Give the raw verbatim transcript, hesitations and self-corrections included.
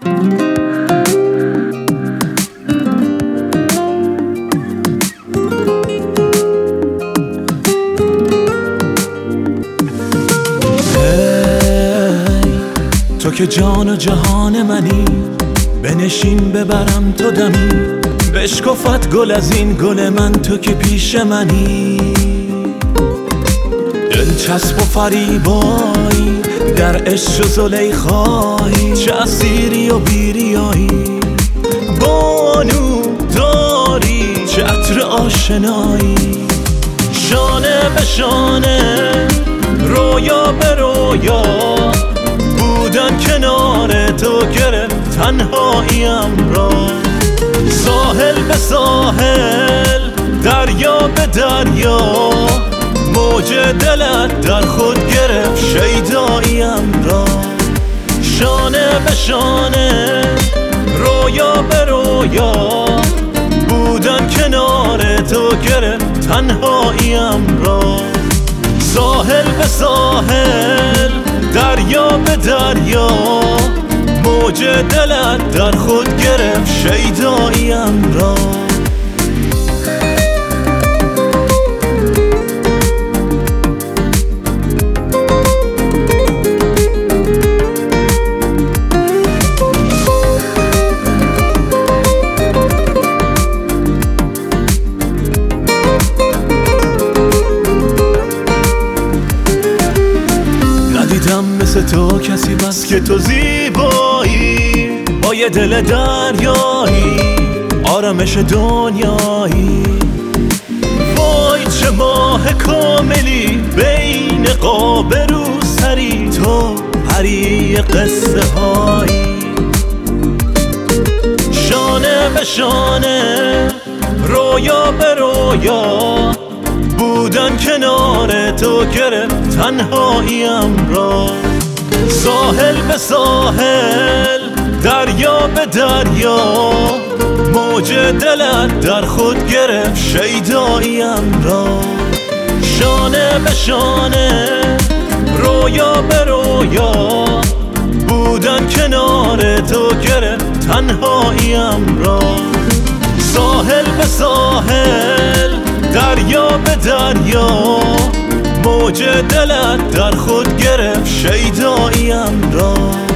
تو که جان و جهان منی، بنشین ببرم تو دمی، بشکفت گل از این گل من، تو که پیش منی. دلچسب و فریبایی در عشق و زلیخایی، چه اسیری و بیریایی، بانو داری چه عطر آشنایی. شانه به شانه، رویا به رویا، بودن کنار تو گرفت تنهاییم را. ساحل به ساحل، دریا به دریا، موج دلت در خود گرفت شیداییم را. شانه به شانه، رویا به رویا، بودن کنار تو گرفت تنهاییم را. ساحل به ساحل، دریا به دریا، موج دلت در خود گرفت شیداییم را. ندیدم مثل تو کسی بس که تو زیبایی، با یه دل دریایی، آرامش دنیایی. وای چه ماه کاملی بین قاب روسری، تو پری قصه هایی. شانه به شانه، رویا به رویا، بودن کنار تو گرفت تنهاییم را. ساحل به ساحل، دریا به دریا، موج دلت در خود گرفت شیداییم را. شانه به شانه، رویا به رویا، بودن کنار تو گرفت تنهاییم را. ساحل به ساحل، دریا به دریا، موج دلت در خود گرفت شیداییم را.